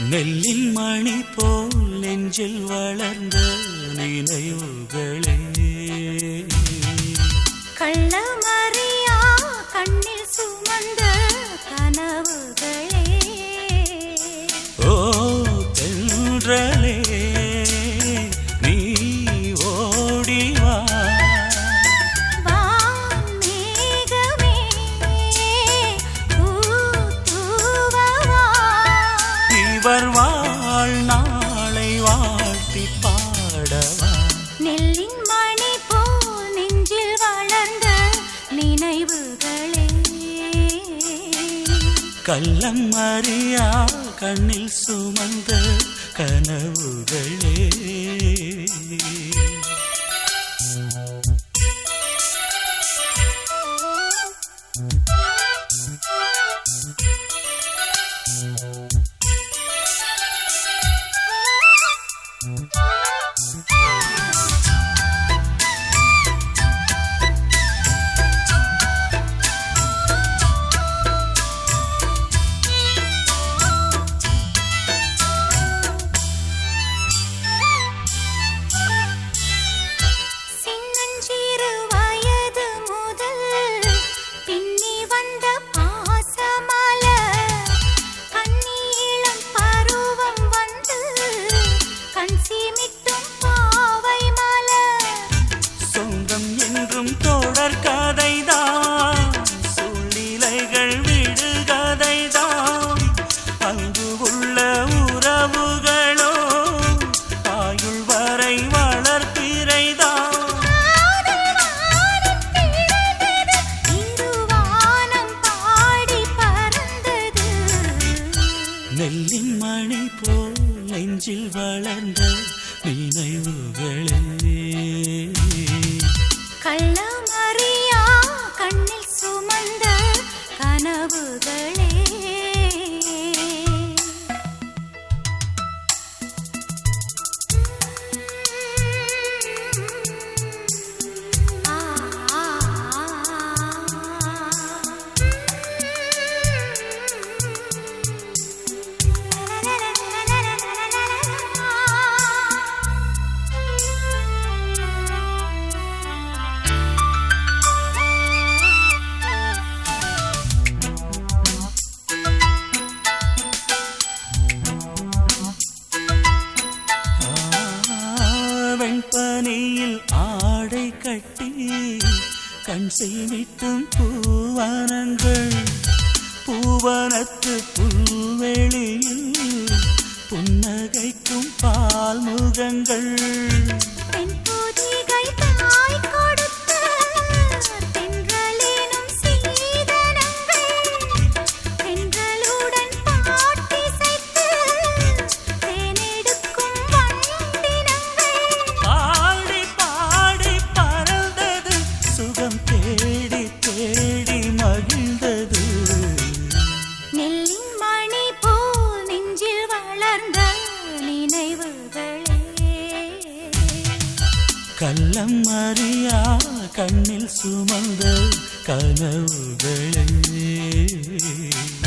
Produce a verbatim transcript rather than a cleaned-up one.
நெல்லின் மணி போல் நெஞ்சில் வளர்ந்த நினைவுகளே கள்ளமறியா கண்ணில் சுமந்த கனவுகளே ஓ தென்றலே நீ ஓடிவா வான்மேகமே பூத்தூவவா இவர் வாழ்நாளை வாழ்த்தி பாடவா நெல்லின் மணி போல் நெஞ்சில் வளர்ந்த நினைவுகளே கள்ளம் அறியா கண்ணில் சுமந்த கனவுகளே சின்னஞ்சிறு வயது முதல் பின்னி வந்த பாசமலர் கண்ணீளம் பருவம் வந்து கண் சீமிட்டும் பாவை மலர் சொந்தம் என்றும் தொடர் கதைதான் சூழ்நிலைகள் விடுகதைதான் அங்கு உள்ள உறவுகளோ ஆயுள் வரை வளர்ப்பிறைதான் இருவானம் பாடி பறந்தது நெல்லின் மணி போல் நெஞ்சில் வளர்ந்த நினைவுகளே கள்ளமறியா கண்ணில் சுமந்த கனவுகளே ஆ ஆ வெண்பனியில் ஆடை கட்டி கண் செய்விட்டும் பூவனங்கள் பூவனத்து புல்வெளியில் புன்னகைக்கும் பால்முகங்கள் பெண் பொதிகை தாய் கொடுத்த தென்றலேனும் சீதனங்கள் தென்றலுடன் பாட்டிசைத்து தேனெடுக்கும் வண்டினங்கள் பாடி பாடி பறந்தது சுகம் தேடி தேடி மகிழ்ந்தது நெல்லின் மணி போல் நெஞ்சில் வளர்ந்த நினைவுகளே கள்ளம் அறியா கண்ணில் சுமந்த கனவுகளே